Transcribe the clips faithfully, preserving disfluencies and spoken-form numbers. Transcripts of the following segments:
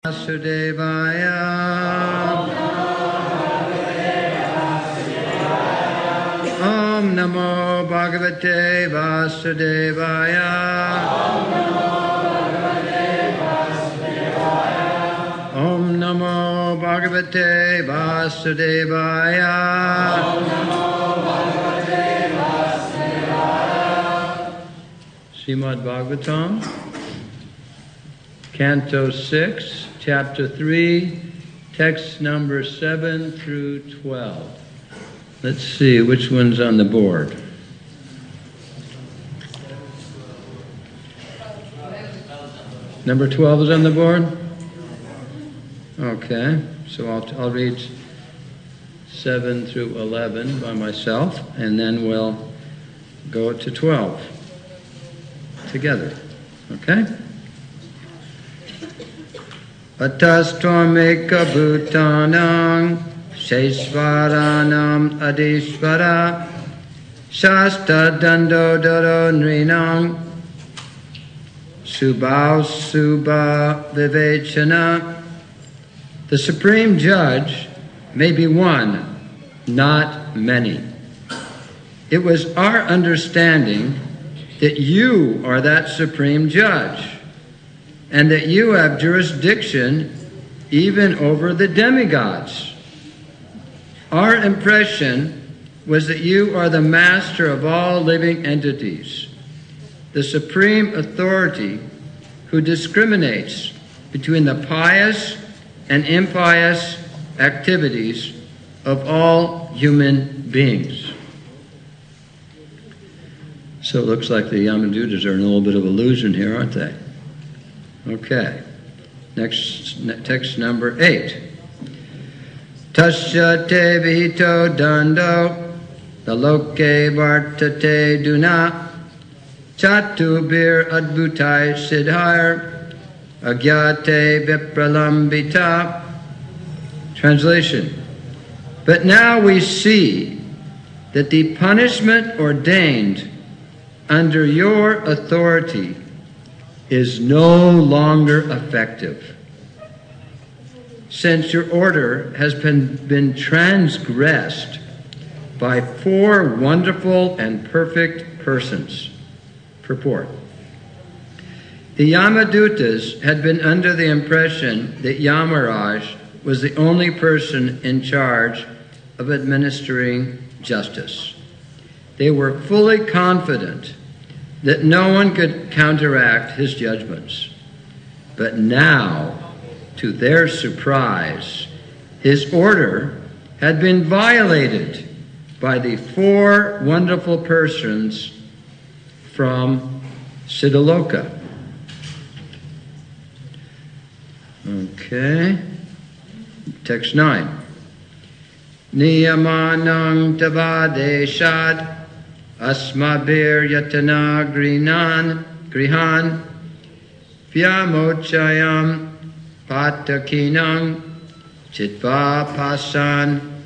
Vasudevaya. Om Namo Bhagavate Vasudevaya. Om Namo Bhagavate Vasudevaya. Srimad Bhagavatam, Canto six, Chapter three, text number seven through twelve. Let's see which one's on the board. Number twelve is on the board? Okay, so I'll, I'll read seven through eleven by myself, and then we'll go to twelve together. Okay? Atastwameka bhutanam Sheshvaranam adishvara Shasta dandodaro nrinam Subhau subha vivechana. The Supreme Judge may be one, not many. It was our understanding that you are that Supreme Judge, and that you have jurisdiction even over the demigods. Our impression was that you are the master of all living entities, the supreme authority who discriminates between the pious and impious activities of all human beings. So it looks like the Yamadutas are in a little bit of illusion here, aren't they? Okay. Next, text number eight. Tasya te vihito dando naloke vartate duna chatubir adbhutai siddhar agyate vipralambita. Translation. But now we see that the punishment ordained under your authority is no longer effective, since your order has been, been transgressed by four wonderful and perfect persons. Purport. The Yamadutas had been under the impression that Yamaraj was the only person in charge of administering justice. They were fully confident that no one could counteract his judgments. But now, to their surprise, his order had been violated by the four wonderful persons from Siddhaloka. Okay. Text nine. Niyamanang tavadeshad Asmabir yatana grinan grihan Vyamochayam patakinam Chitva pasan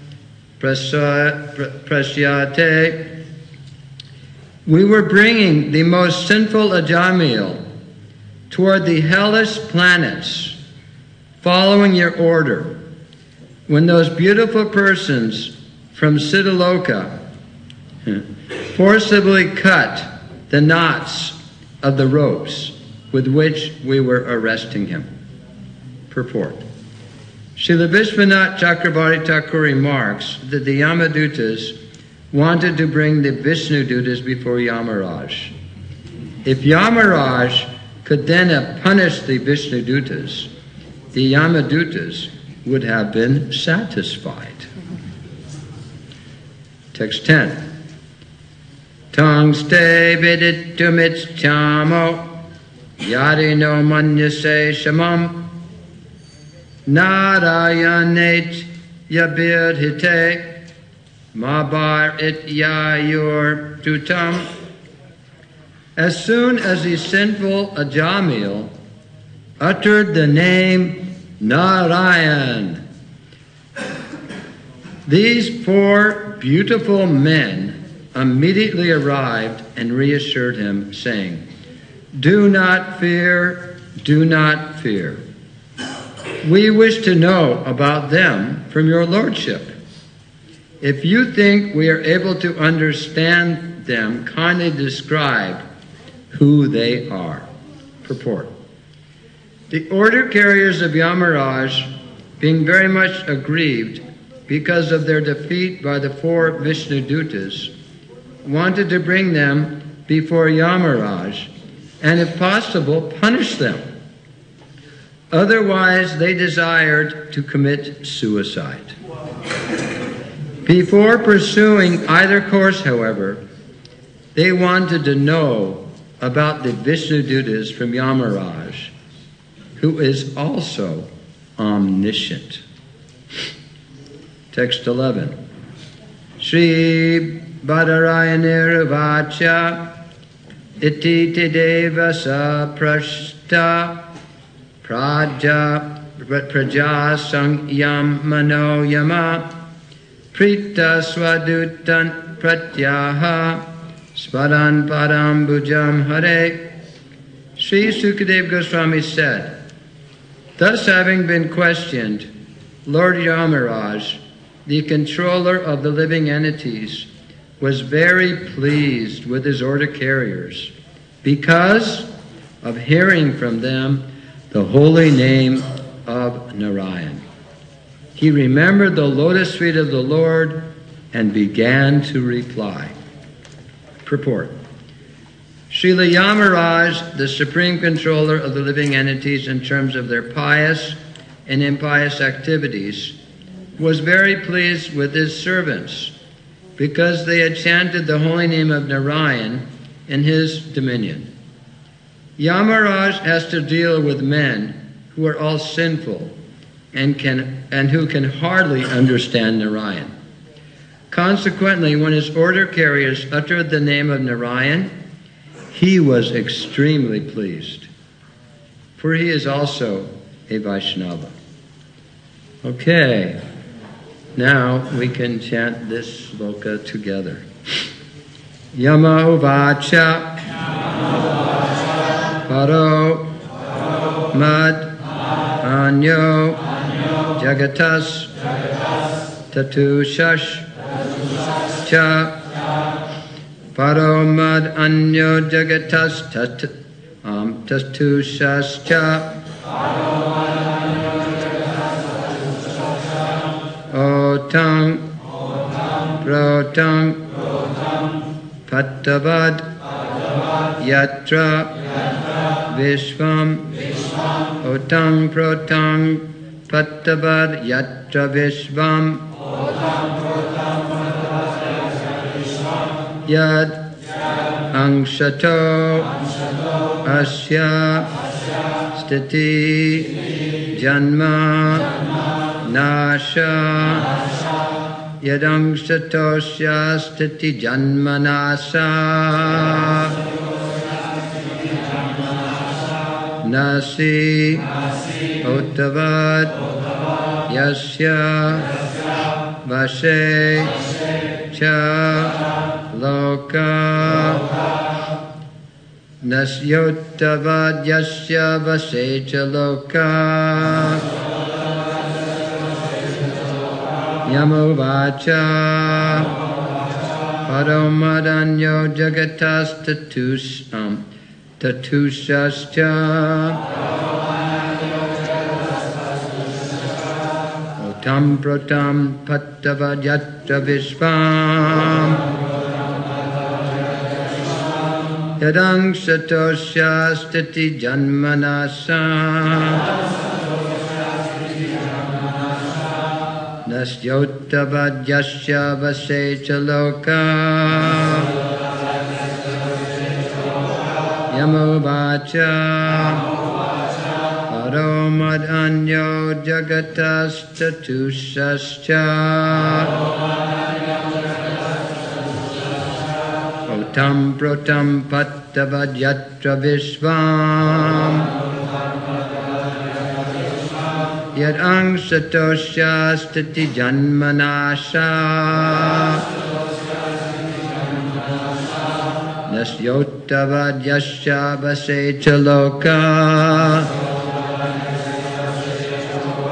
prasyate. We were bringing the most sinful Ajamil toward the hellish planets, following your order, when those beautiful persons from Siddhaloka forcibly cut the knots of the ropes with which we were arresting him. Purport. Srila Vishwanath Chakravarti Thakur remarks that the Yamadutas wanted to bring the Vishnudutas before Yamaraj. If Yamaraj could then have punished the Vishnudutas, the Yamadutas would have been satisfied. Text ten. Tangste viditumits chamo yarino manyase shamam narayanate yabirhite mabar it yayur tutam. As soon as the sinful Ajamil uttered the name Narayan, these four beautiful men immediately arrived and reassured him, saying, "Do not fear, do not fear." we wish to know about them from your lordship. If you think we are able to understand them, kindly describe who they are. Purport. The order carriers of Yamaraj, being very much aggrieved because of their defeat by the four Vishnudutas, wanted to bring them before Yamaraj and, if possible, punish them. Otherwise, they desired to commit suicide. Before pursuing either course, however, they wanted to know about the Vishnudutas from Yamaraj, who is also omniscient. Text eleven. Shri Badarayanirvacha iti tedeva sa prashta praja praja sangyam mano yama prita swadutan pratyaha svadan padam bhujam hare. Sri Sukadeva Goswami said, thus having been questioned, Lord Yamaraj, the controller of the living entities, was very pleased with his order carriers because of hearing from them the holy name of Narayan. He remembered the lotus feet of the Lord and began to reply. Purport. Srila Yamaraj, the supreme controller of the living entities in terms of their pious and impious activities, was very pleased with his servants because they had chanted the holy name of Narayan in his dominion. Yamaraj has to deal with men who are all sinful and can and who can hardly understand Narayan. Consequently, when his order carriers uttered the name of Narayan, he was extremely pleased, for he is also a Vaishnava. Okay, now we can chant this sloka together. Yama uvacha paro mad anyo jagatas tatushash cha paro mad anyo jagatas tat um tatushash cha Otang, Protang, Patavad, Yatra, Vishvam, Otang, Protang, Patavad, Yatra, Vishvam, Yad, Angshato, Asya, Stiti, Janma, Nasha Yadang Satosya Stiti Janmanasa Nasi Otavad Yasya Vashe Cha Loka Nasyotavad Yasya Vashe Cha Loka Yamovacha Paromadanyo Jagatas Tatus um Tatushascha Otam Protam Pattavadyatra Vishvam Yadang Satosya Stiti Janmanasa Nasyotavadyasya Vase Chaloka Yamovacha Paromad Anyo Jagatas Tatushascha Otam Protam Pattavadyatra Vishvam Yad ang satosya stiti janmanasha nasyotavadyasya vase chaloka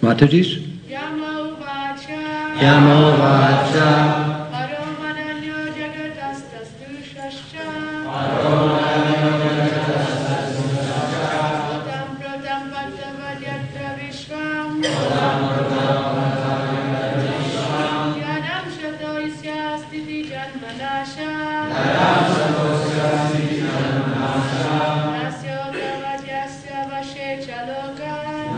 Mataji's? Yamovacha. Yamovacha. Paromananyo jagatastastushascha. Otam protam patavadyatra vishvam. Yadam shato isyastiti janmanasha. Nasyo tavadyasya vashe chaloka.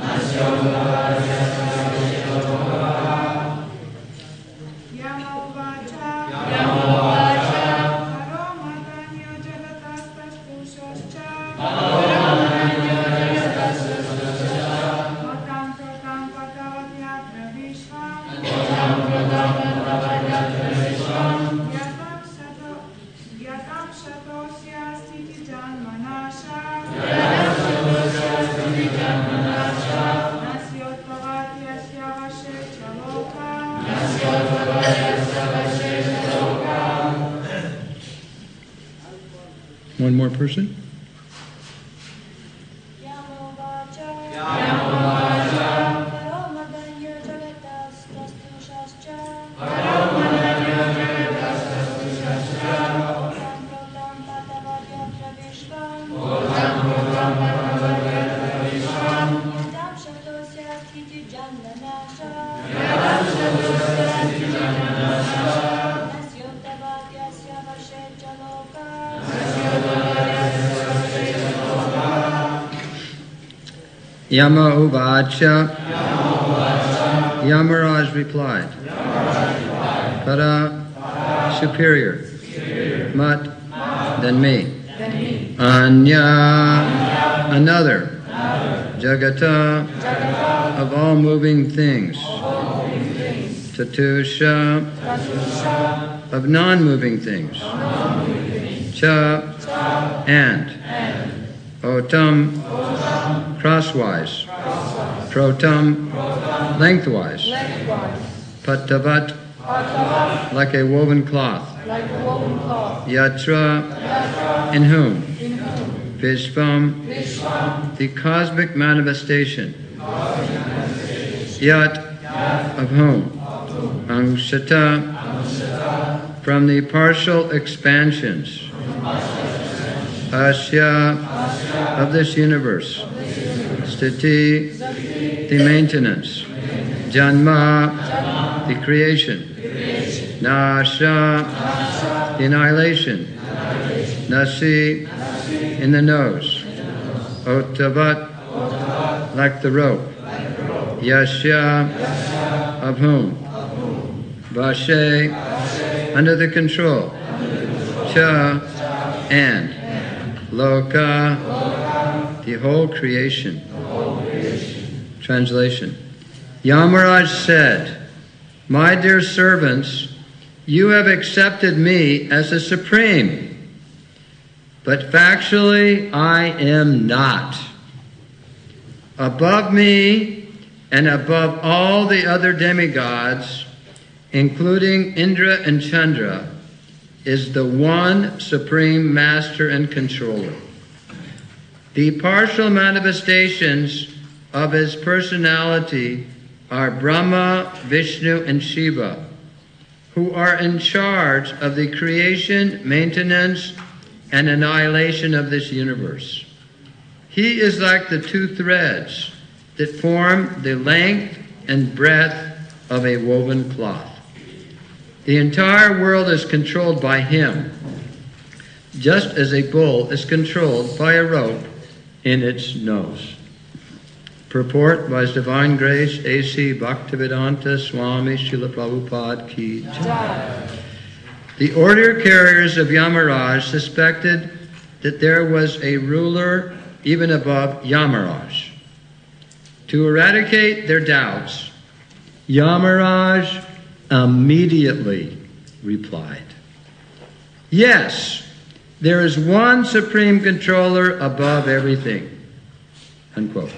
Yamovacha. Yamovacha. Paromananyo jagatastastushascha. Paromananyo jagatastastushascha. Otam protam patavadyatra vishvam. Otam protam patavadyatra vishvam. Yadam shato Yadam shatosya stiti janmanasha. Yadam shatosya stiti janmanasha. Nasyo tavadyasya vashe chaloka. Nasyo tavadyasya vashe chaloka. One more person? Yamovacha. Yamovacha. Paromananyo jagatastastushascha. Paromananyo jagatastastushascha. Otam protam patavadyatra vishvam. Otam protam patavadyatra vishvam. Yadam shatosya stiti janmanasha. Yadam shatosya stiti janmanasha. Nasyo tavadyasya vashe chaloka. Nasyo tavadyasya vashe chaloka. Yama Uvacha. Yamaraj replied. Para, superior. Mat, than me. Anya, another. Jagata, of all moving things. Tatusha, of non-moving things. Cha, and. Otam, crosswise. Protam, lengthwise. Patavat, like a woven cloth. Yatra, in whom? Vishvam, the cosmic manifestation. Yat, of whom? Angshata, from the partial expansions. Asya, of this universe. Sthiti, the maintenance. Janma, the creation. Nasha, the annihilation. Nasi, in the nose. Otavat, like the rope. Yasya, of whom? Vashe, under the control. Cha, and. Loka, the whole creation. Translation. Yamaraj said, "My dear servants, you have accepted me as the supreme, but factually I am not. Above me and above all the other demigods, including Indra and Chandra, is the one supreme master and controller. The partial manifestations of his personality are Brahma, Vishnu, and Shiva, who are in charge of the creation, maintenance, and annihilation of this universe. He is like the two threads that form the length and breadth of a woven cloth. The entire world is controlled by him, just as a bull is controlled by a rope in its nose." Purport by His Divine Grace A C Bhaktivedanta Swami Srila Prabhupada Ki Jai. The order carriers of Yamaraj suspected that there was a ruler even above Yamaraj. To eradicate their doubts, Yamaraj immediately replied, "Yes, there is one supreme controller above everything." Unquote.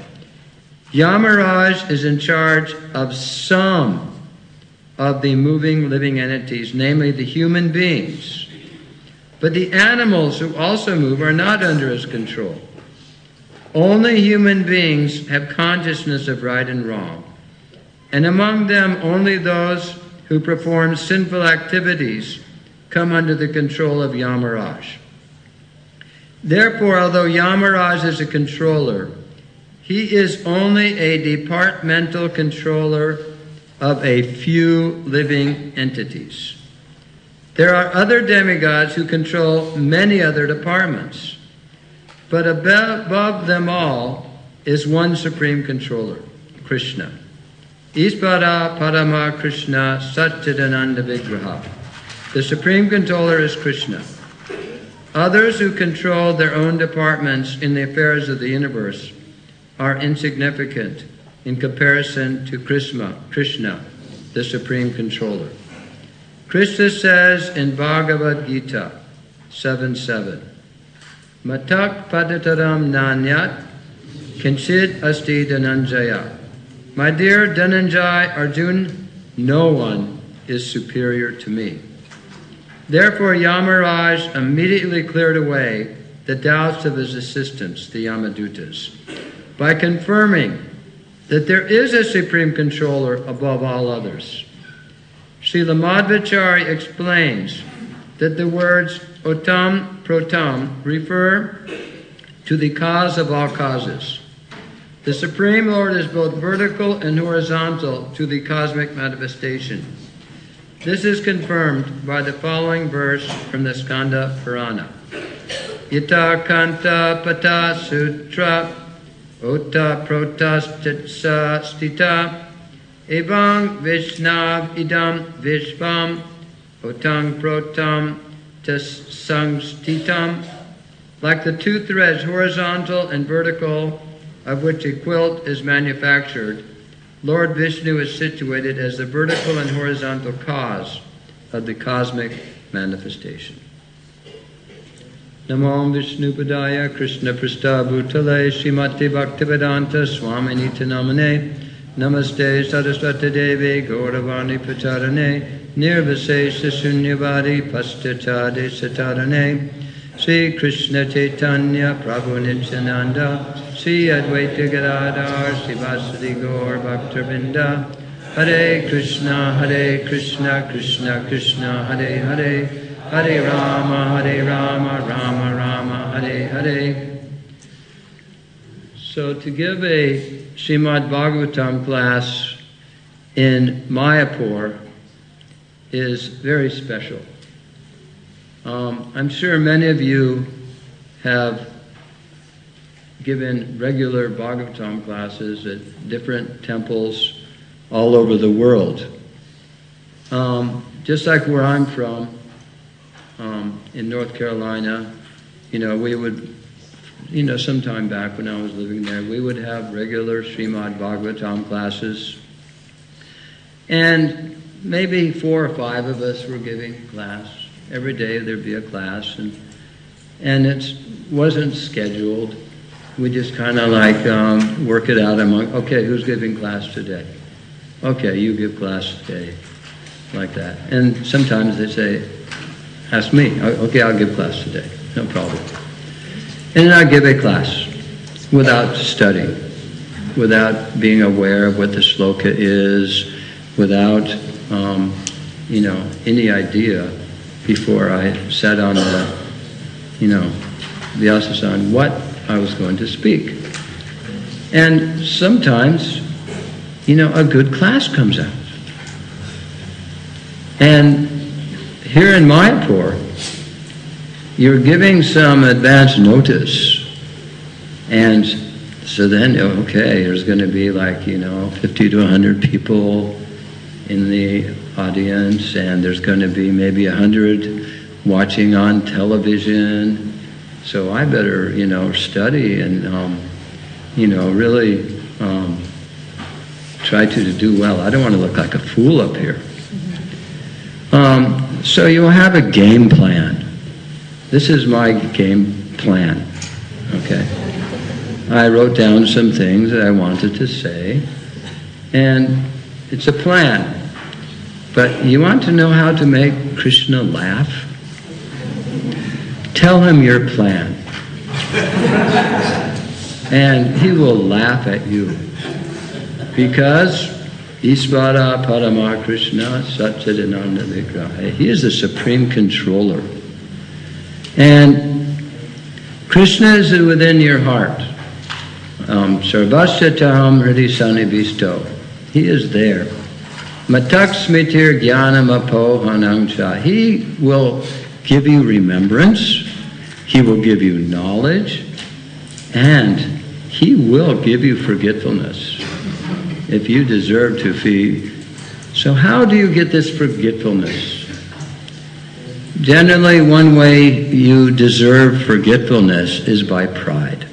Yamaraj is in charge of some of the moving living entities, namely the human beings. But the animals who also move are not under his control. Only human beings have consciousness of right and wrong, and among them only those who perform sinful activities come under the control of Yamaraj. Therefore, although Yamaraj is a controller, he is only a departmental controller of a few living entities. There are other demigods who control many other departments, but above them all is one supreme controller, Krishna. Ishvara Parama Krishna Satchidananda Vigraha. The supreme controller is Krishna. Others who control their own departments in the affairs of the universe are insignificant in comparison to Krishna, Krishna, the supreme controller. Krishna says in Bhagavad Gita seven seven, Matak padataram nanyat kinchit asti dhananjaya. My dear Dhananjay Arjun, no one is superior to me. Therefore Yamaraj immediately cleared away the doubts of his assistants, the Yamadutas, by confirming that there is a supreme controller above all others. Srila Madhvacharya explains that the words Otam Protam refer to the cause of all causes. The Supreme Lord is both vertical and horizontal to the cosmic manifestation. This is confirmed by the following verse from the Skanda Purana. Yata Kanta Pata Sutra Ota Protastitsa Stita Evang Vishnav Idam Vishvam Otang Protam Tas Sangstitam. Like the two threads, horizontal and vertical, of which a quilt is manufactured, Lord Vishnu is situated as the vertical and horizontal cause of the cosmic manifestation. Namo Vishnu Padaya Krishna Prastabhutale Srimati Bhaktivedanta Swamini Namane Namaste Saraswati Devi Gauravani Pacharane Nirvasesha Sunyavadi Pastachade Satarane Sri Krishna Chaitanya Prabhu Nityananda Sri Advaita Gadadhar Srivasadi Gaur Bhaktarvinda Hare Krishna Hare Krishna Krishna Krishna Hare Hare Hare Rama Hare Rama Rama Rama Hare Hare. So to give a Srimad Bhagavatam class in Mayapur is very special. Um, I'm sure many of you have given regular Bhagavatam classes at different temples all over the world. Um, just like where I'm from, um, in North Carolina, you know, we would, you know, sometime back when I was living there, we would have regular Srimad Bhagavatam classes. And maybe four or five of us were giving class. Every day there'd be a class, and and it wasn't scheduled. We just kind of like um, work it out among, okay, who's giving class today? Okay, you give class today, like that. And sometimes they say, ask me. Okay, I'll give class today, no problem. And then I give a class without studying, without being aware of what the sloka is, without, um, you know, any idea before I sat on the, you know, Vyasa-san, what I was going to speak. And sometimes, you know, a good class comes out. And here in Mayapur, you're giving some advance notice. And so then, okay, there's going to be like, you know, fifty to one hundred people in the audience, and there's going to be maybe one hundred watching on television. So I better, you know, study and, um, you know, really um, try to, to do well. I don't want to look like a fool up here. Um, so you'll have a game plan. This is my game plan, okay? I wrote down some things that I wanted to say, and it's a plan. But you want to know how to make Krishna laugh? Tell him your plan. And he will laugh at you. Because Isvara Parama Krishna Satchidananda Vigraha. He is the supreme controller. And Krishna is within your heart. Um, Sarvasya Taham Hridi Sanibhisto. He is there. Matak Smitir Jnanam Apohanangcha. He will give you remembrance. He will give you knowledge. And He will give you forgetfulness if you deserve to be. So how do you get this forgetfulness? Generally, one way you deserve forgetfulness is by pride.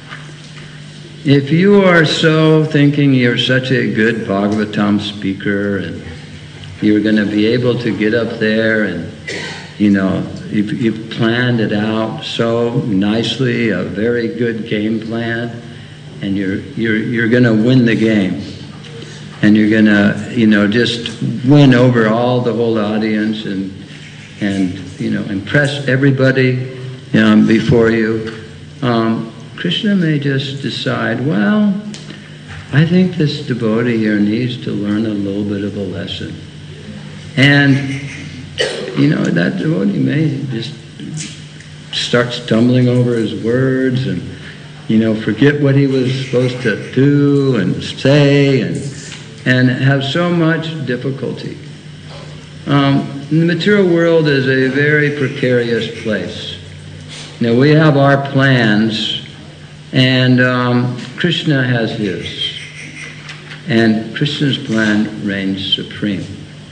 If you are so thinking you're such a good Bhagavatam speaker and you're going to be able to get up there and, you know, you've, you've planned it out so nicely, a very good game plan, and you're you're you're going to win the game, and you're going to, you know, just win over all the whole audience and and you know impress everybody um, before you. Um, Krishna may just decide, well, I think this devotee here needs to learn a little bit of a lesson. And, you know, that devotee may just start stumbling over his words and, you know, forget what he was supposed to do and say and, and have so much difficulty. Um, the material world is a very precarious place. Now, we have our plans. And um, Krishna has his. And Krishna's plan reigns supreme.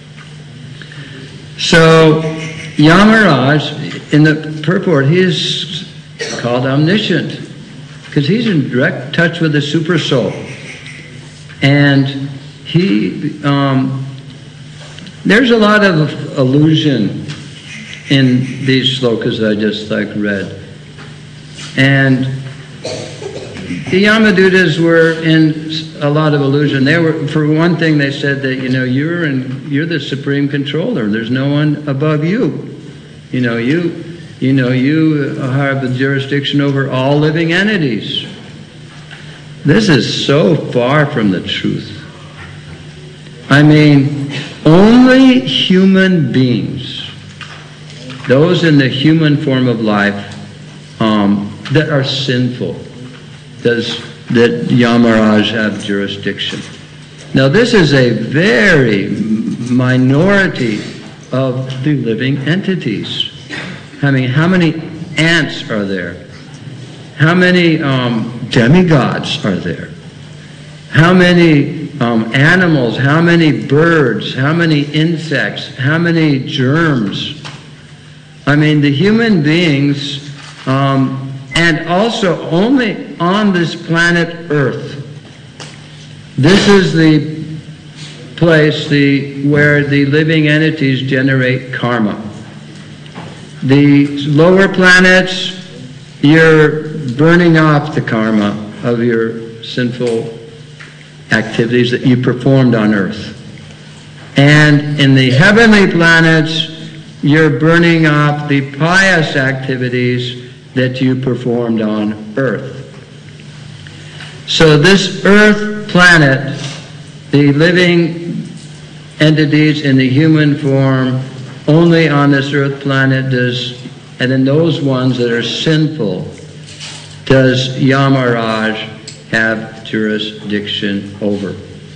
So, Yamaraj, in the purport, he is called omniscient because he's in direct touch with the super soul. And he, um, there's a lot of allusion in these slokas I just like read. And the Yamadutas were in a lot of illusion. They were, for one thing, they said that, you know, you're in, you're the supreme controller. There's no one above you. You know, you, you know, you have the jurisdiction over all living entities. This is so far from the truth. I mean, only human beings, those in the human form of life, um, that are sinful, does that Yamaraj have jurisdiction. Now this is a very minority of the living entities. I mean, how many ants are there? How many um, demigods are there? How many um, animals? How many birds? How many insects? How many germs? I mean, the human beings, um, and also only on this planet Earth. This is the place the, where the living entities generate karma. The lower planets, you're burning off the karma of your sinful activities that you performed on Earth. And in the heavenly planets, you're burning off the pious activities that you performed on Earth. So this Earth planet, the living entities in the human form, only on this Earth planet does, and in those ones that are sinful, does Yamaraj have jurisdiction over.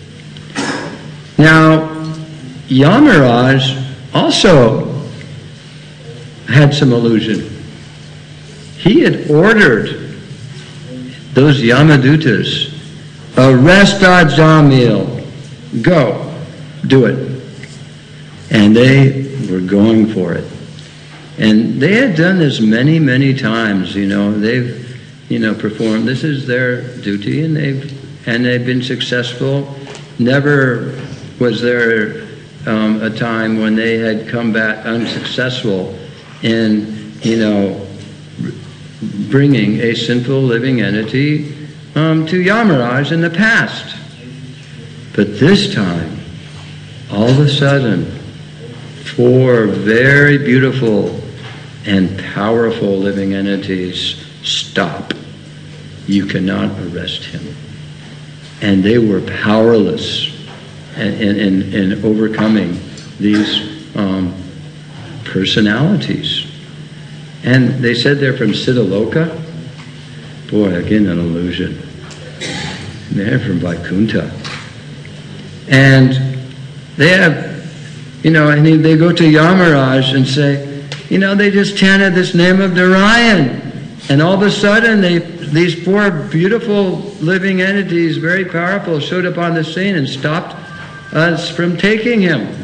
Now, Yamaraj also had some illusion. He had ordered those Yamadutas, arrest Ajamil, go, do it. And they were going for it. And they had done this many, many times, you know, they've, you know, performed, this is their duty, and they've, and they've been successful. Never was there um, a time when they had come back unsuccessful in, you know, bringing a sinful living entity um, to Yamaraj in the past. But this time, all of a sudden, four very beautiful and powerful living entities stop. You cannot arrest him. And they were powerless. in, in, in overcoming these um, personalities. And they said they're from Siddhaloka. Boy, again, an illusion. They're from Vaikuntha. And they have, you know, and they go to Yamaraj and say, you know, they just chanted this name of Narayan. And all of a sudden, they, these four beautiful living entities, very powerful, showed up on the scene and stopped us from taking him.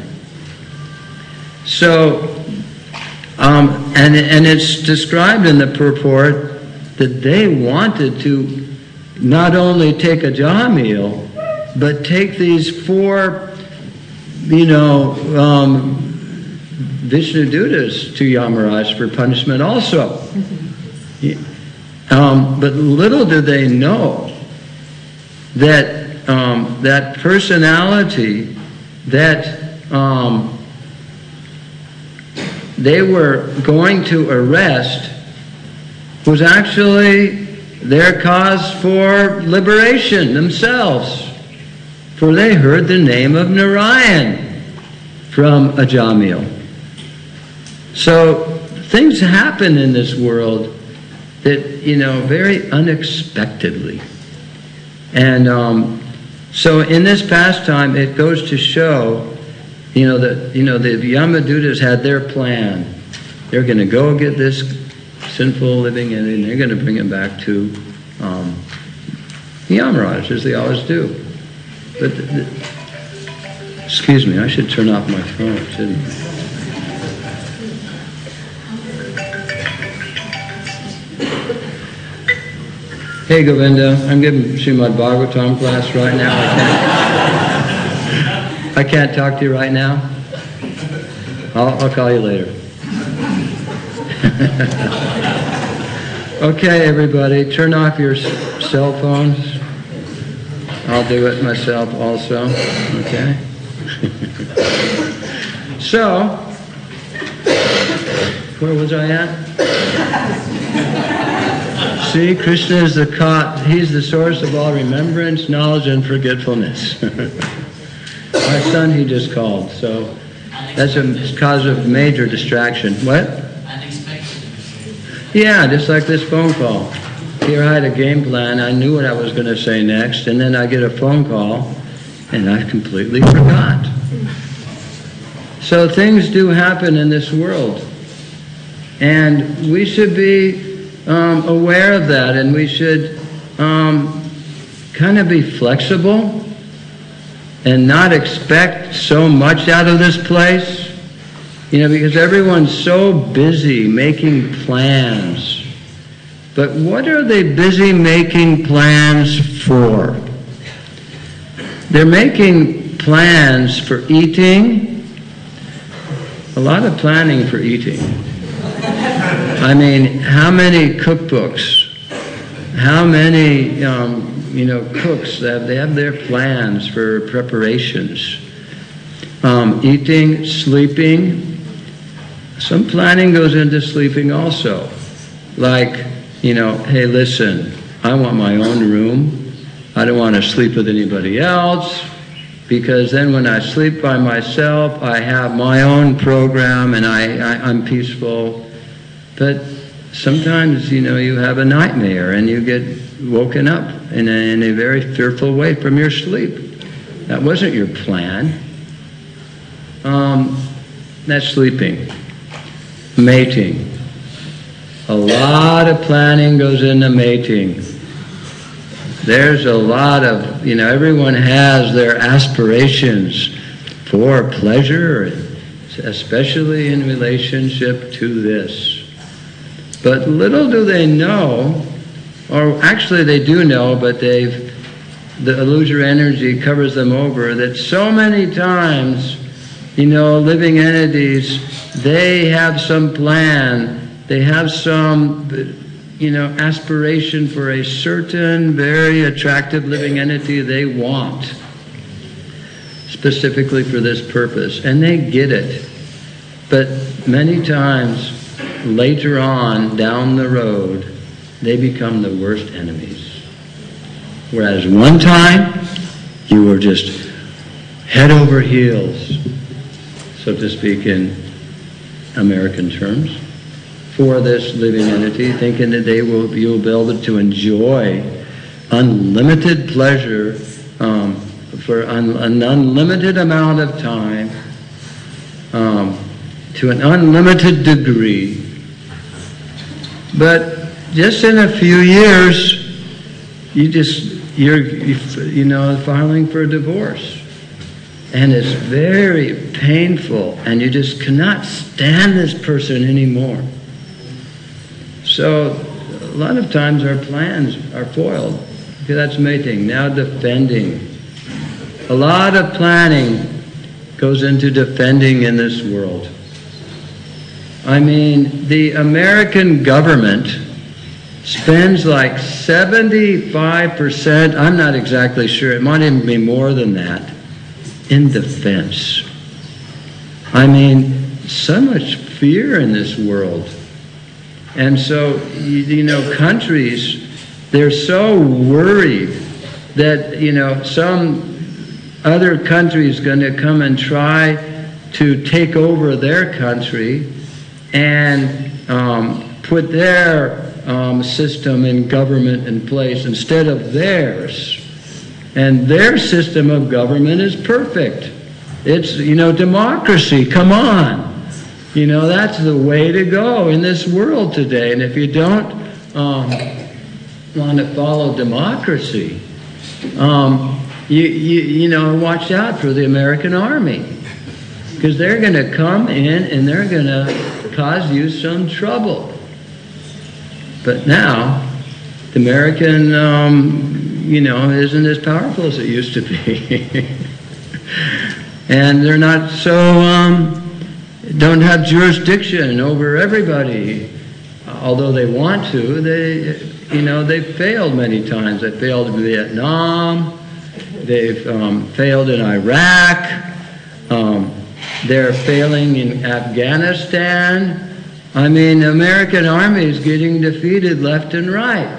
So, um, and, and it's described in the purport that they wanted to not only take a Jamil, but take these four, you know, um, Vishnudutas to Yamaraj for punishment also. Um, but little do they know that um, that personality that um, they were going to arrest was actually their cause for liberation themselves. For they heard the name of Narayan from Ajamil. So things happen in this world that, you know, very unexpectedly. And um, so in this pastime, it goes to show, you know, that, you know, the Yamadutas had their plan. They're going to go get this sinful living entity, and they're going to bring him back to um, Yamaraj, as they always do. But, the, the, excuse me, I should turn off my phone, shouldn't I? Hey Govinda, I'm giving Srimad Bhagavatam class right now. I can't, I can't talk to you right now. I'll, I'll call you later. Okay, everybody, turn off your s- cell phones. I'll do it myself also. Okay. So, where was I at? See, Krishna is the cause. He's the source of all remembrance, knowledge, and forgetfulness. My son, he just called, so that's a cause of major distraction. What? Unexpected. Yeah, just like this phone call. Here I had a game plan. I knew what I was going to say next, and then I get a phone call, and I completely forgot. So things do happen in this world, and we should be Um, aware of that, and we should um, kind of be flexible and not expect so much out of this place, you know, because everyone's so busy making plans. But what are they busy making plans for? They're making plans for eating, a lot of planning for eating. I mean, how many cookbooks, how many, um, you know, cooks, they have, they have their plans for preparations. Um, eating, sleeping. Some planning goes into sleeping also. Like, you know, hey, listen, I want my own room. I don't want to sleep with anybody else, because then when I sleep by myself, I have my own program and I, I, I'm peaceful. But sometimes, you know, you have a nightmare and you get woken up in a, in a very fearful way from your sleep. That wasn't your plan. Um, that's sleeping. Mating. A lot of planning goes into mating. There's a lot of, you know, everyone has their aspirations for pleasure, especially in relationship to this. But little do they know, or actually they do know, but they've, the illusory energy covers them over, that so many times, you know, living entities, they have some plan, they have some, you know, aspiration for a certain very attractive living entity they want, specifically for this purpose, and they get it. But many times, later on, down the road, they become the worst enemies. Whereas one time, you were just head over heels, so to speak, in American terms, for this living entity, thinking that they will you'll be able to enjoy unlimited pleasure um, for un, an unlimited amount of time, um, to an unlimited degree. But just in a few years, you just you're you know filing for a divorce. And it's very painful, and you just cannot stand this person anymore. So a lot of times our plans are foiled. Okay, that's mating. Now defending. A lot of planning goes into defending in this world. I mean, the American government spends like seventy-five percent, I'm not exactly sure, it might even be more than that, in defense. I mean, so much fear in this world. And so, you, you know, countries, they're so worried that, you know, some other country is going to come and try to take over their country and um, put their um, system and government in place instead of theirs. And their system of government is perfect. It's, you know, democracy, come on. You know, that's the way to go in this world today. And if you don't um, want to follow democracy, um, you, you, you know, watch out for the American army. Because they're going to come in and they're going to cause you some trouble. But now, the American, um, you know, isn't as powerful as it used to be. And they're not so, um, don't have jurisdiction over everybody. Although they want to, they, you know, they've failed many times. They failed in Vietnam. They've um, failed in Iraq. Um, they're failing in Afghanistan. I mean, the American army is getting defeated left and right.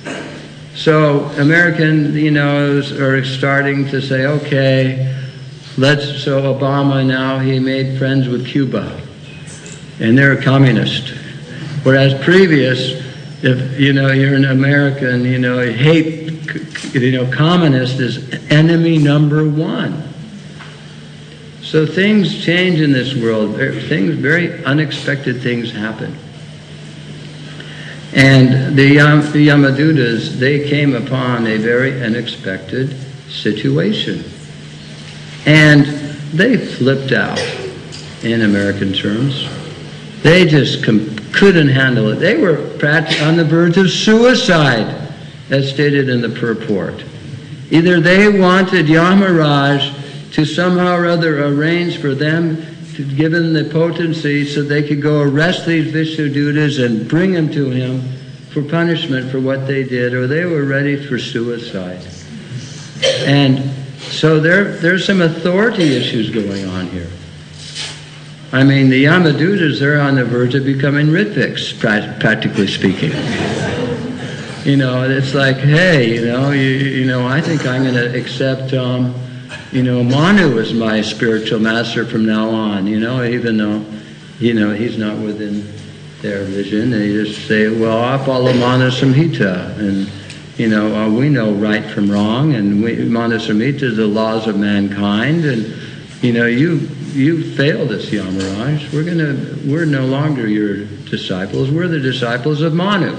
So American, you know, are starting to say, okay, let's, so Obama now, he made friends with Cuba, and they're a communist. Whereas previous, if, you know, you're an American, you know, you hate, you know, communist is enemy number one. So things change in this world. Things, very unexpected things happen. And the, Yam, the Yamadutas, they came upon a very unexpected situation. And they flipped out, in American terms. They just com- couldn't handle it. They were on the verge of suicide, as stated in the purport. Either they wanted Yamaraj to somehow or other arrange for them, to give them the potency so they could go arrest these Vishnudutas and bring them to him for punishment for what they did, or they were ready for suicide. And so there, there's some authority issues going on here. I mean, the Yamadutas, they're on the verge of becoming Ritviks, practically speaking. You know, it's like, hey, you know, you, you know, I think I'm going to accept, um, you know, Manu as my spiritual master from now on, you know, even though, you know, he's not within their vision. They just say, well, I follow Manu Samhita, and, you know, uh, we know right from wrong, and we, Manu Samhita is the laws of mankind, and, you know, you you failed us, Yamaraj. We're gonna, we're no longer your disciples. We're the disciples of Manu.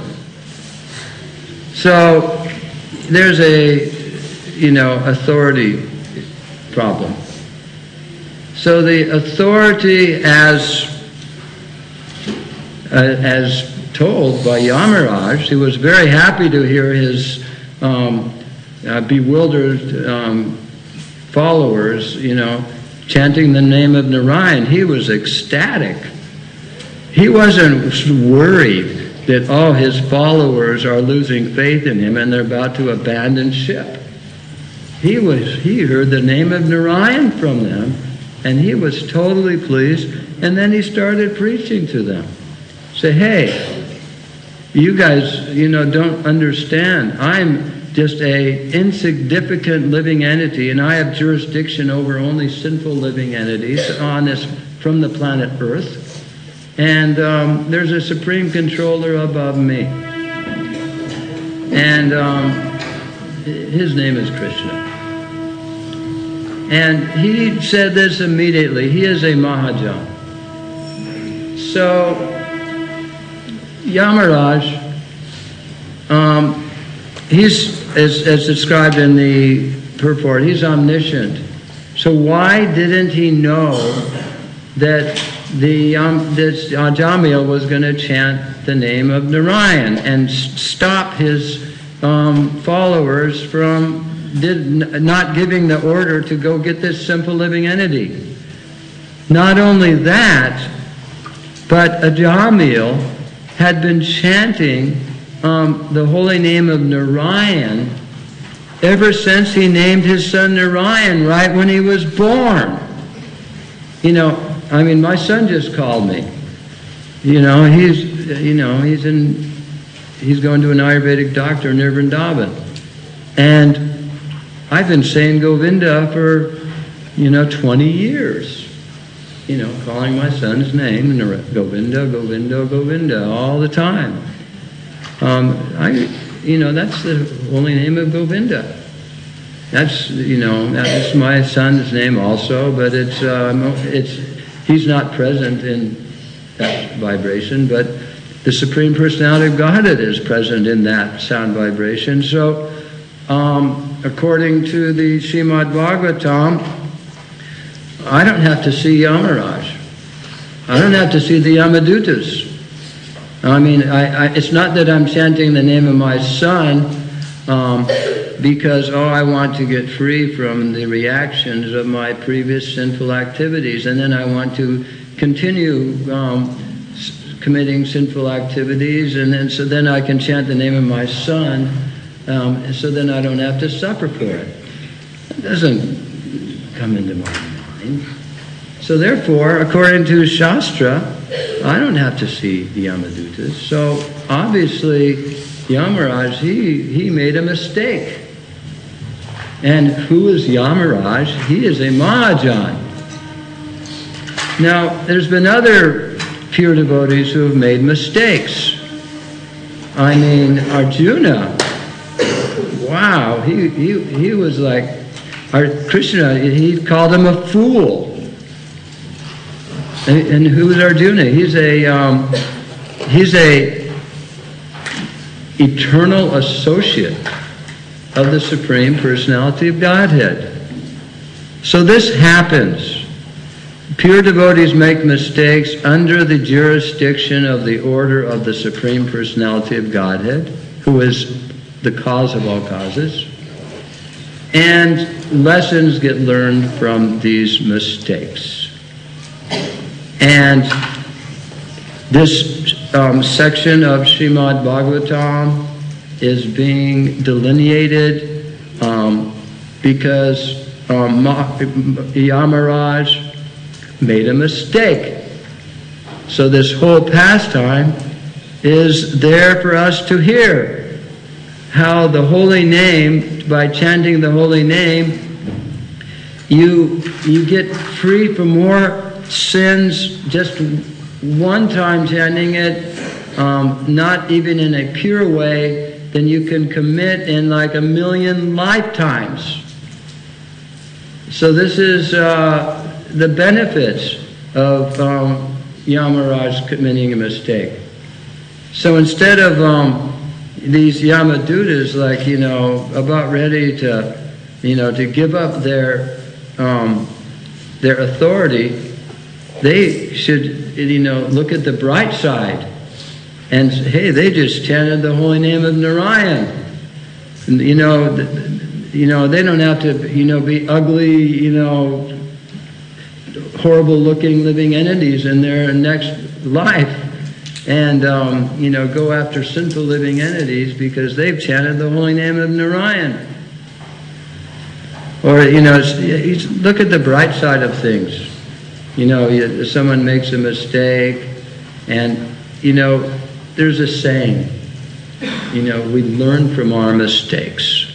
So there's a, you know, authority problem. So the authority, as uh, as told by Yamaraj, he was very happy to hear his um, uh, bewildered um, followers, you know, chanting the name of Narayan. He was ecstatic. He wasn't worried that, oh, his followers are losing faith in him and they're about to abandon ship. He was, he heard the name of Narayan from them, and he was totally pleased, and then he started preaching to them. Say, hey, you guys, you know, don't understand. I'm just a insignificant living entity, and I have jurisdiction over only sinful living entities on this from the planet Earth. And um, there's a supreme controller above me, and um, his name is Krishna. And he said this immediately. He is a Mahajan. So Yamaraj, um, he's, as, as described in the purport, he's omniscient. So why didn't he know that the um, this Ajamil was going to chant the name of Narayan and s- stop his um, followers from did, not giving the order to go get this simple living entity? Not only that, but Ajamil had been chanting um, the holy name of Narayan ever since he named his son Narayan right when he was born. You know, I mean, my son just called me. You know, he's, you know, he's in, he's going to an Ayurvedic doctor near Vrindavan. And I've been saying Govinda for, you know, twenty years. You know, calling my son's name, Govinda, Govinda, Govinda, all the time. Um, I, you know, that's the holy name of Govinda. That's, you know, that's my son's name also, but it's, um, it's, he's not present in that vibration, but the Supreme Personality of Godhead is present in that sound vibration. So, um, according to the Srimad Bhagavatam, I don't have to see Yamaraj. I don't have to see the Yamadutas. I mean, I, I, it's not that I'm chanting the name of my son um, because, oh, I want to get free from the reactions of my previous sinful activities, and then I want to continue um, s- committing sinful activities, and then so then I can chant the name of my son, um, so then I don't have to suffer for it. It doesn't come into my mind. So therefore, according to Shastra, I don't have to see the Yamadutas. So obviously, Yamaraj, he, he made a mistake. And who is Yamaraj? He is a Mahajan. Now, there's been other pure devotees who have made mistakes. I mean, Arjuna, wow, he, he, he was like, Our Krishna, he called him a fool. And, and who is Arjuna? He's a um, he's a eternal associate of the Supreme Personality of Godhead. So this happens. Pure devotees make mistakes under the jurisdiction of the order of the Supreme Personality of Godhead, who is the cause of all causes. And lessons get learned from these mistakes. And this um, section of Srimad Bhagavatam is being delineated um, because um, Yamaraj made a mistake. So this whole pastime is there for us to hear how the holy name, by chanting the holy name, you you get free from more sins just one time chanting it, um, not even in a pure way, than you can commit in like a million lifetimes. So this is uh, the benefits of um, Yamaraj committing a mistake. So instead of um, these Yamadutas, like, you know, about ready to, you know, to give up their um, their authority, they should, you know, look at the bright side and say, hey, they just chanted the holy name of Narayan. And, you know, you know, they don't have to, you know, be ugly, you know, horrible-looking living entities in their next life. And, um, you know, go after sinful living entities because they've chanted the holy name of Narayan. Or, you know, look at the bright side of things. You know, someone makes a mistake, and, you know, there's a saying, you know, we learn from our mistakes.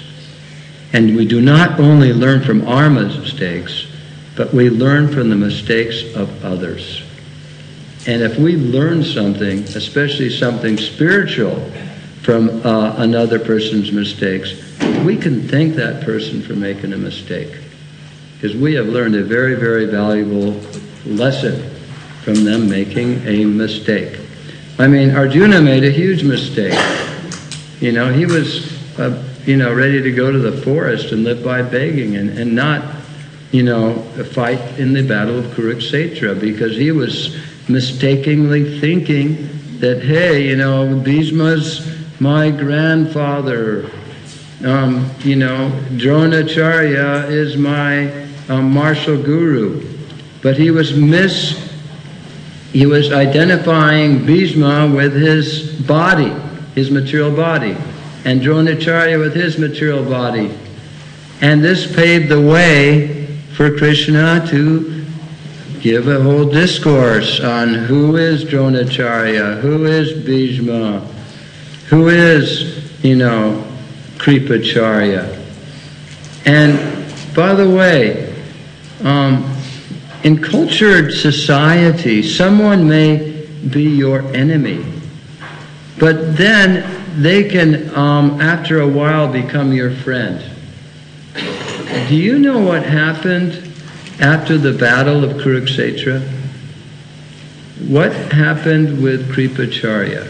And we do not only learn from our mistakes, but we learn from the mistakes of others. And if we learn something, especially something spiritual, from uh, another person's mistakes, we can thank that person for making a mistake. Because we have learned a very, very valuable lesson from them making a mistake. I mean, Arjuna made a huge mistake. You know, he was, uh, you know, ready to go to the forest and live by begging and, and not, you know, fight in the battle of Kurukshetra, because he was mistakenly thinking that, hey, you know, Bhisma's my grandfather, um, you know, Dronacharya is my um, martial guru. But he was mis, he was identifying Bhisma with his body, his material body, and Dronacharya with his material body. And this paved the way for Krishna to give a whole discourse on who is Dronacharya, who is Bhisma, who is, you know, Kripacharya. And by the way, um, in cultured society, someone may be your enemy, but then they can, um, after a while, become your friend. Do you know what happened after the battle of Kurukshetra? What happened with Kripacharya?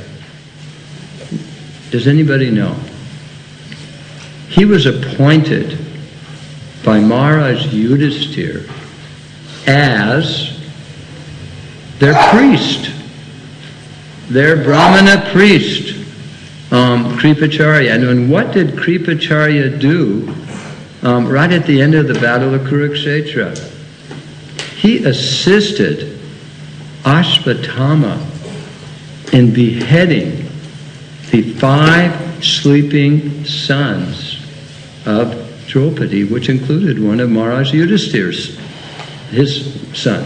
Does anybody know? He was appointed by Maharaj Yudhisthira as their priest, their Brahmana priest, um, Kripacharya. And, and what did Kripacharya do um, right at the end of the Battle of Kurukshetra? He assisted Ashvatthama in beheading the five sleeping sons of Draupadi, which included one of Maharaj Yudhisthira's, his son.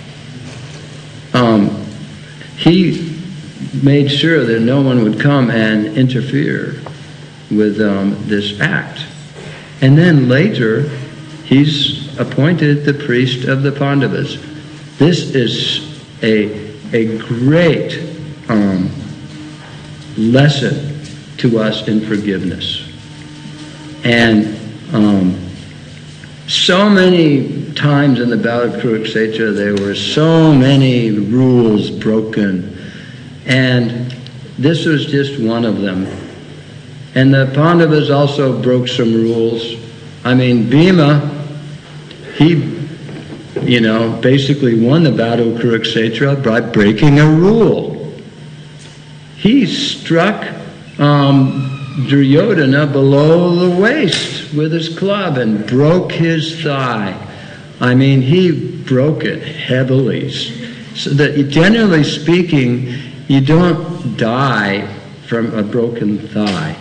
Um, he made sure that no one would come and interfere with um, this act. And then later, he's appointed the priest of the Pandavas. This is a, a great um, lesson to us in forgiveness. And um, so many times in the Battle of Kurukshetra, there were so many rules broken. And this was just one of them. And the Pandavas also broke some rules. I mean, Bhima, he, you know, basically won the Battle of Kurukshetra by breaking a rule. He struck um, Duryodhana below the waist with his club and broke his thigh. I mean, he broke it heavily. So that generally speaking, you don't die from a broken thigh.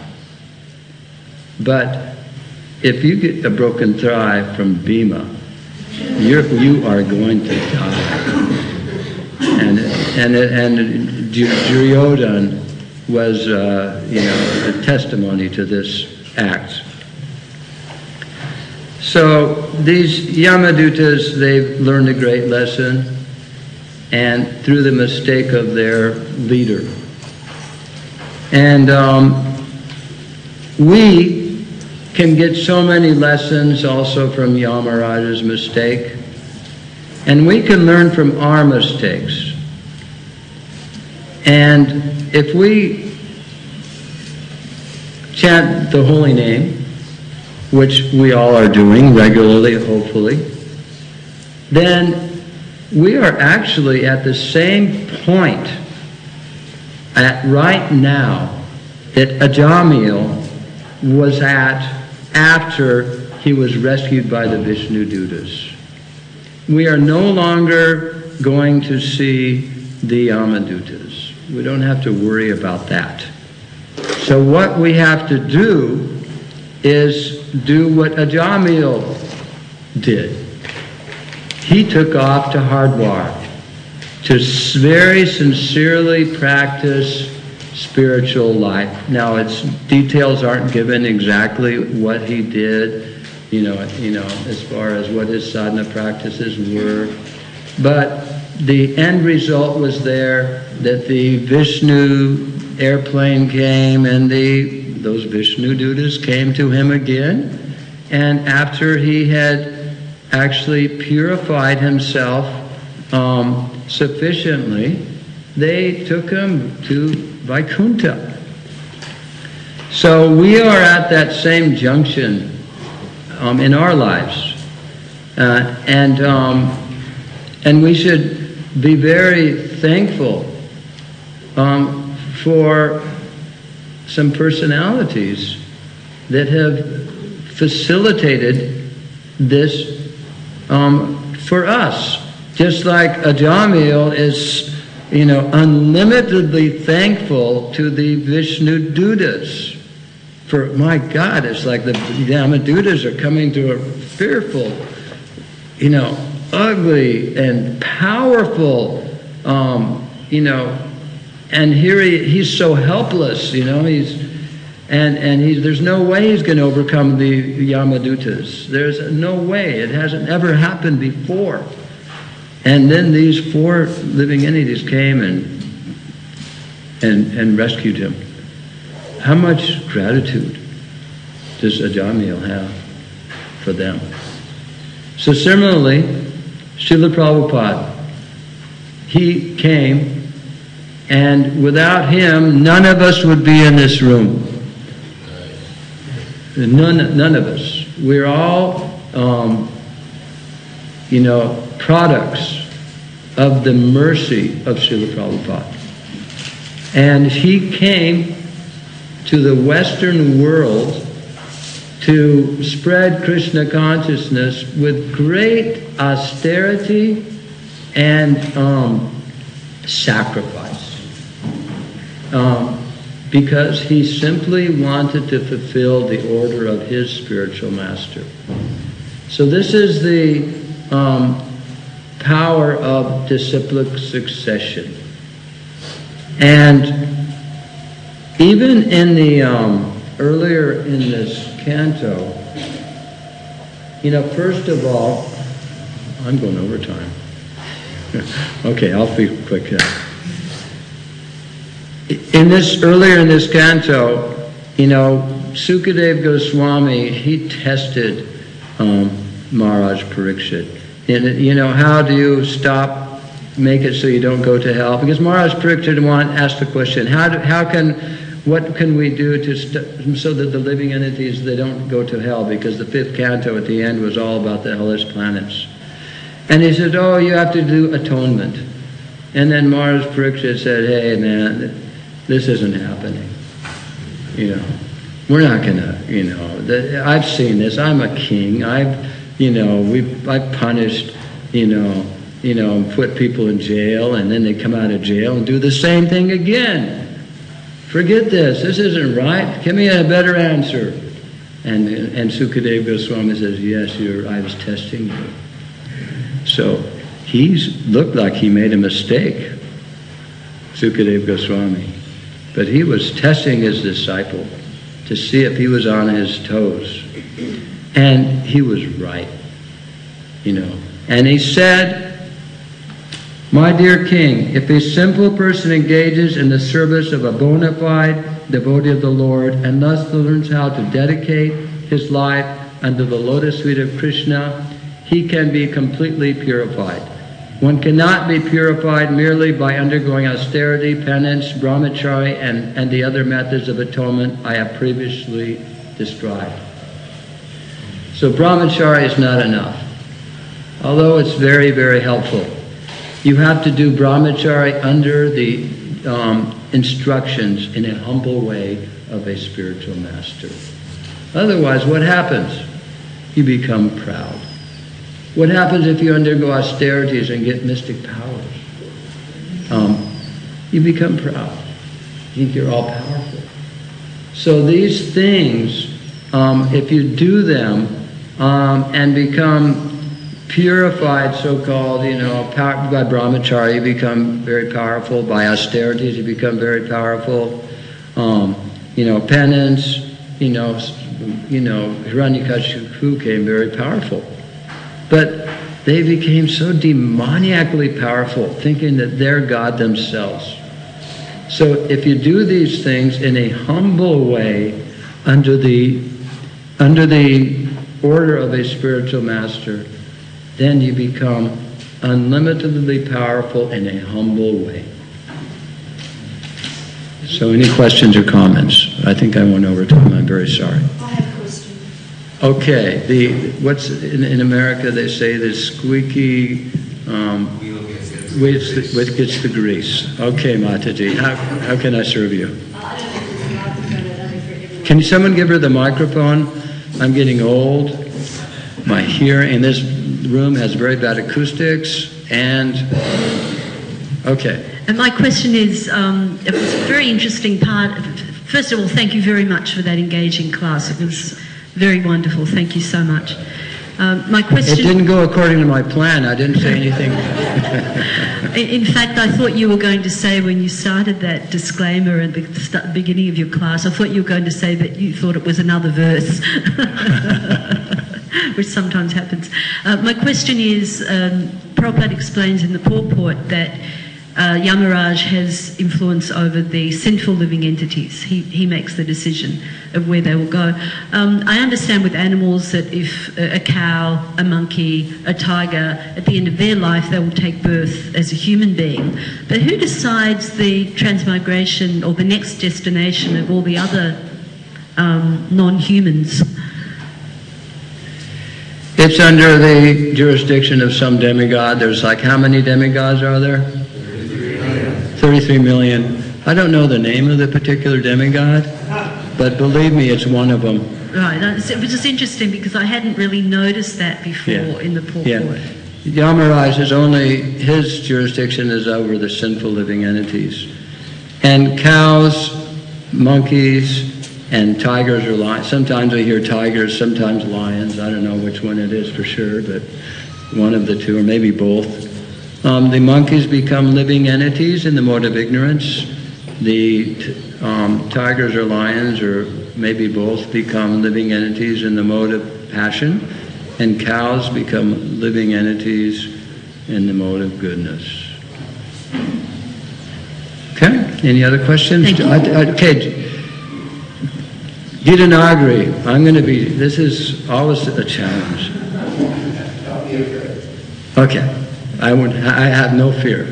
But if you get a broken thigh from Bhima, you're, you are going to die. And and and Duryodhana was, uh, you know, a testimony to this act. So these Yamadutas, they've learned a great lesson, and through the mistake of their leader. And um, we can get so many lessons also from Yamaraja's mistake, and we can learn from our mistakes. And if we chant the holy name, which we all are doing regularly, hopefully, then we are actually at the same point at right now that Ajamil was at after he was rescued by the Vishnu Dutas. We are no longer going to see the Yamadutas. We don't have to worry about that. So what we have to do is do what Ajamil did. He took off to Hardwar to very sincerely practice spiritual life. Now, its details aren't given exactly what he did, you know, you know, as far as what his sadhana practices were, but the end result was there, that the Vishnu airplane came and the those Vishnu Dutas came to him again, and after he had actually purified himself um, sufficiently, they took him to Vaikuntha. So we are at that same junction um, in our lives, uh, and um, and we should be very thankful um, for some personalities that have facilitated this um, for us. Just like Ajamil is, you know, unlimitedly thankful to the Vishnu Dutas. For, my God, it's like the Yamadutas are coming to a fearful, you know, ugly and powerful, um, you know, and here he, he's so helpless, you know, he's, and, and he's, there's no way he's going to overcome the Yamadutas. There's no way. It hasn't ever happened before. And then these four living entities came and, and, and rescued him. How much gratitude does Ajamil have for them? So similarly, Srila Prabhupada, he came, and without him, none of us would be in this room. None, none of us. We're all, um, you know, products of the mercy of Srila Prabhupada. And he came to the Western world to spread Krishna consciousness with great austerity and um, sacrifice. Um, because he simply wanted to fulfill the order of his spiritual master. So this is the um, power of disciplic succession. And even in the um, earlier in this canto, you know, first of all, I'm going over time. Okay, I'll be quick now. In this, earlier in this canto, you know, Sukadeva Goswami, he tested um, Maharaj Parikshit. And, you know, how do you stop, make it so you don't go to hell? Because Maharaj Parikshit asked the question, how, do, how can, what can we do to st- so that the living entities, they don't go to hell? Because the fifth canto at the end was all about the hellish planets. And he said, oh, you have to do atonement. And then Maharaj Parikshit said, hey, man, this isn't happening. You know, we're not going to, you know, the, I've seen this. I'm a king. I've, you know, we've, I've punished, you know, you know, put people in jail, and then they come out of jail and do the same thing again. Forget this. This isn't right. Give me a better answer. And and Sukadeva Goswami says, yes, you're, I was testing you. So he looked like he made a mistake, Sukadeva Goswami. But he was testing his disciple to see if he was on his toes. And he was right, you know. And he said, my dear king, if a simple person engages in the service of a bona fide devotee of the Lord and thus learns how to dedicate his life under the lotus feet of Krishna, he can be completely purified. One cannot be purified merely by undergoing austerity, penance, brahmachari, and, and the other methods of atonement I have previously described. So brahmachari is not enough, although it's very, very helpful. You have to do brahmachari under the um, instructions in a humble way of a spiritual master. Otherwise, what happens? You become proud. What happens if you undergo austerities and get mystic powers? Um, you become proud. You think you're all powerful. So these things, um, if you do them um, and become purified, so-called, you know, power, by brahmachari, you become very powerful. By austerities, you become very powerful. um, you know, penance, you know, you know, Hiranyakashipu came very powerful. But they became so demoniacally powerful, thinking that they're God themselves. So if you do these things in a humble way, under the under the order of a spiritual master, then you become unlimitedly powerful in a humble way. So any questions or comments? I think I went over time. I'm very sorry. I have a question. Okay. The what's in, in America they say the squeaky um, which which gets the grease. Okay, Mataji. How how can I serve you? I don't know if there's a microphone. I don't know if everyone. Can someone give her the microphone? I'm getting old. My hearing in this room has very bad acoustics, and okay. And my question is, um, it was a very interesting part. First of all, thank you very much for that engaging class. It was very wonderful. Thank you so much. Um, my question. It didn't go according to my plan. I didn't say anything. In fact, I thought you were going to say when you started that disclaimer at the start, beginning of your class, I thought you were going to say that you thought it was another verse, which sometimes happens. Uh, my question is, um, Prabhupada explains in the purport that uh, Yamaraj has influence over the sinful living entities. He, he makes the decision of where they will go. Um, I understand with animals that if a, a cow, a monkey, a tiger, at the end of their life, they will take birth as a human being. But who decides the transmigration or the next destination of all the other um, non-humans? It's under the jurisdiction of some demigod. There's like, how many demigods are there? thirty-three million. I don't know the name of the particular demigod, but believe me, it's one of them. Right. It was just interesting because I hadn't really noticed that before Yeah. in the purport. Yeah. Yamaraj is only, his jurisdiction is over the sinful living entities. And cows, monkeys, and tigers or lions. Sometimes we hear tigers, sometimes lions. I don't know which one it is for sure, but one of the two, or maybe both. Um, the monkeys become living entities in the mode of ignorance. The um, tigers or lions, or maybe both, become living entities in the mode of passion. And cows become living entities in the mode of goodness. Okay? Any other questions? Thank you. I, I, okay. Gita Nagari, I'm going to be, this is always a challenge. Don't be afraid. Okay. I would, I have no fear.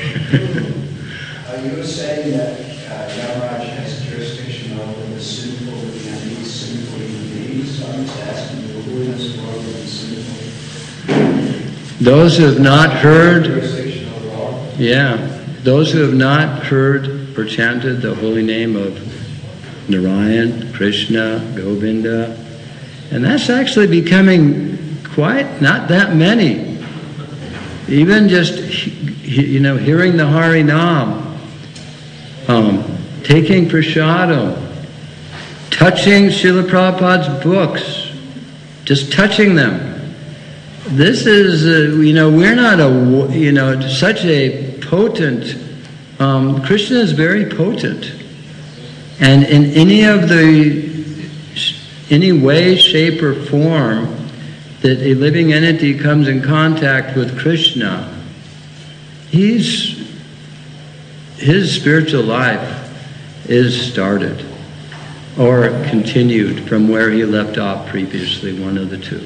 Are you saying that uh, Yamaraj has jurisdiction over the sinful entities, sinful human beings? I'm just asking you, who in this world is sinful? Those who have not heard, Jurisdiction over all? yeah, those who have not heard or chanted the holy name of Narayan, Krishna, Govinda, and that's actually becoming quite, not that many. Even just, you know, hearing the Hari Nam, um, taking prasadam, touching Srila Prabhupada's books, just touching them. This is, uh, you know, we're not a, you know, such a potent, um, Krishna is very potent. And in any of the, any way, shape, or form that a living entity comes in contact with Krishna, he's, his spiritual life is started or continued from where he left off previously, one of the two.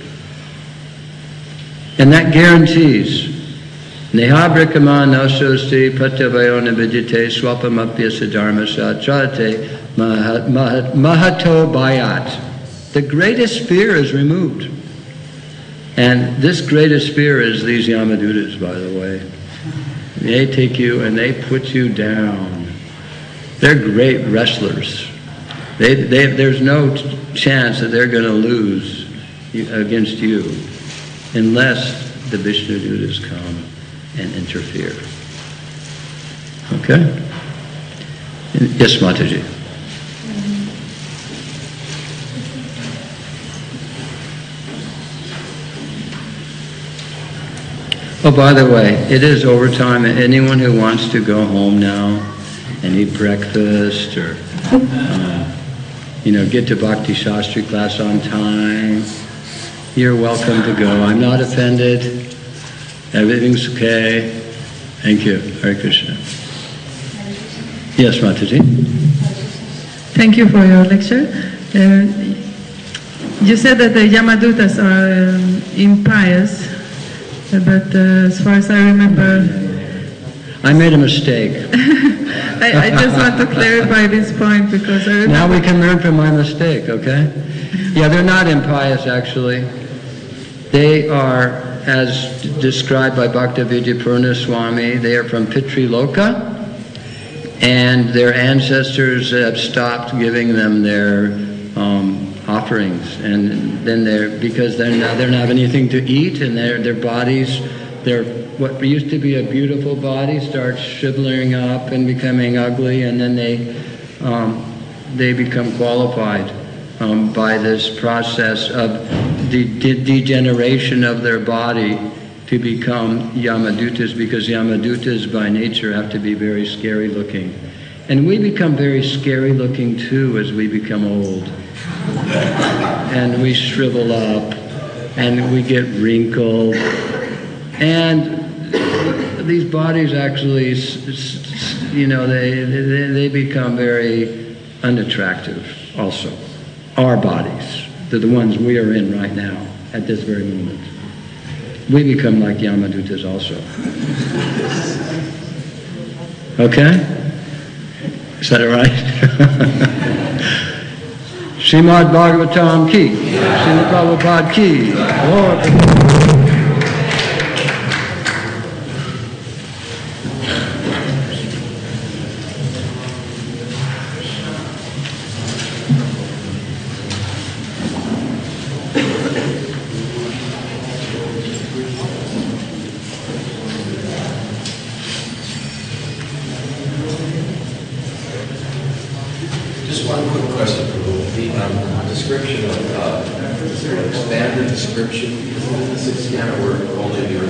And that guarantees Nehabrikama nasosti patavayona vidite swapamapyasa dharmasat chate mahato bayat. The greatest fear is removed. And this greatest fear is these Yamadutas, by the way. They take you and they put you down. They're great wrestlers. They, they, there's no t- chance that they're going to lose against you unless the Vishnudutas come and interfere. Okay? Yes, Mataji. Oh, by the way, it is overtime. Anyone who wants to go home now and eat breakfast or Uh, you know, get to Bhakti Shastri class on time. You're welcome to go. I'm not offended. Everything's okay. Thank you. Hare Krishna. Yes, Mataji. Thank you for your lecture. Uh, you said that the Yamadutas are um, impious, uh, but uh, as far as I remember... I made a mistake. I, I just want to clarify this point because I remember... Now we can learn from my mistake, okay? Yeah, they're not impious, actually. They are, as described by Bhaktivedanta Purna Swami, they are from Pitri Loka, and their ancestors have stopped giving them their um, offerings, and then they're because they're not they don't have anything to eat, and their their bodies, their what used to be a beautiful body starts shriveling up and becoming ugly, and then they um, they become qualified um, by this process of the de- degeneration of their body to become Yamadutas, because Yamadutas by nature have to be very scary looking. And we become very scary looking too as we become old. And we shrivel up, and we get wrinkled. And these bodies actually, you know, they, they, they become very unattractive also. Our bodies, they're the ones we are in right now, at this very moment. We become like Yamadutas also. Okay? Is that all right? Srimad Bhagavatam ki, Srimad Prabhupada ki. Lord. Description of, uh, is there an expanded description? Isn't this kind of work only the